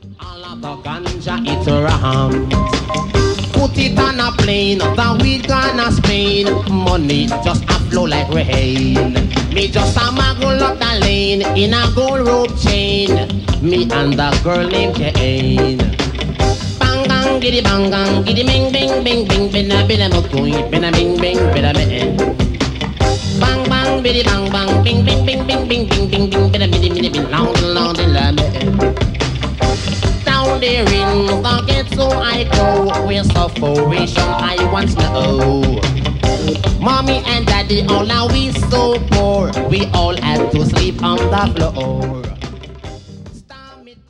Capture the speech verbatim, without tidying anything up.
All of the ganja it's ram. Put it on a plane, the weed gonna Spain. Money just a flow like rain. Me just a muggle up the lane in a gold rope chain. Me and the girl named Jane. Bang bang giddy bang bang giddy bing bing bing bing bina bina mukui bina bing bing bina bing. Bang bang biddy bang bang bing bing bing bing bing bing bing bing bina biddy biddy bing long long the la down the ring, the get so I go. Where sufferation I once know. Mommy and daddy all now we so poor. We all had to sleep on the floor.